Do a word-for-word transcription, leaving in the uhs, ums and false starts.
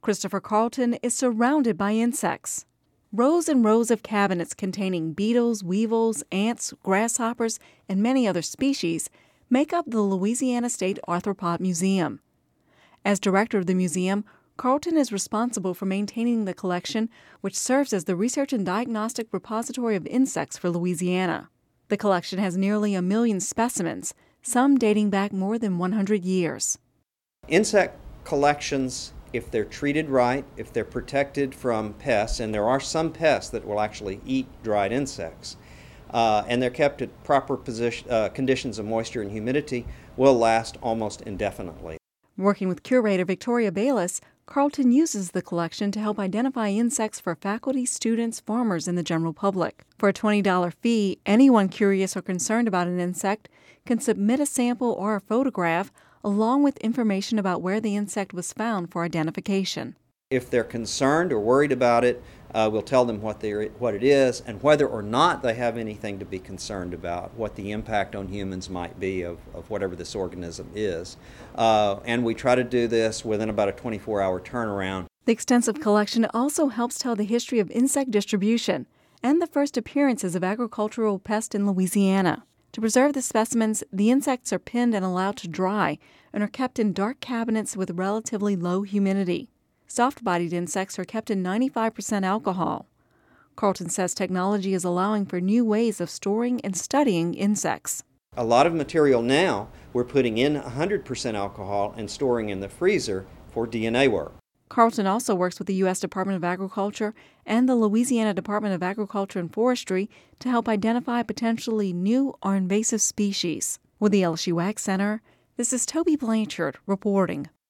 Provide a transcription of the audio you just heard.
Christopher Carlton is surrounded by insects. Rows and rows of cabinets containing beetles, weevils, ants, grasshoppers, and many other species make up the Louisiana State Arthropod Museum. As director of the museum, Carlton is responsible for maintaining the collection, which serves as the research and diagnostic repository of insects for Louisiana. The collection has nearly a million specimens, some dating back more than one hundred years. Insect collections, if they're treated right, if they're protected from pests, and there are some pests that will actually eat dried insects, uh, and they're kept at proper position, uh, conditions of moisture and humidity, will last almost indefinitely. Working with curator Victoria Bayless, Carlton uses the collection to help identify insects for faculty, students, farmers, and the general public. For a twenty dollars fee, anyone curious or concerned about an insect can submit a sample or a photograph along with information about where the insect was found for identification. If they're concerned or worried about it, uh, we'll tell them what, what it is and whether or not they have anything to be concerned about, what the impact on humans might be of, of whatever this organism is. Uh, and we try to do this within about a twenty-four hour turnaround. The extensive collection also helps tell the history of insect distribution and the first appearances of agricultural pests in Louisiana. To preserve the specimens, the insects are pinned and allowed to dry and are kept in dark cabinets with relatively low humidity. Soft-bodied insects are kept in ninety-five percent alcohol. Carlton says technology is allowing for new ways of storing and studying insects. A lot of material now we're putting in one hundred percent alcohol and storing in the freezer for D N A work. Carlton also works with the U S Department of Agriculture and the Louisiana Department of Agriculture and Forestry to help identify potentially new or invasive species. With the L S U Ag Center, this is Toby Blanchard reporting.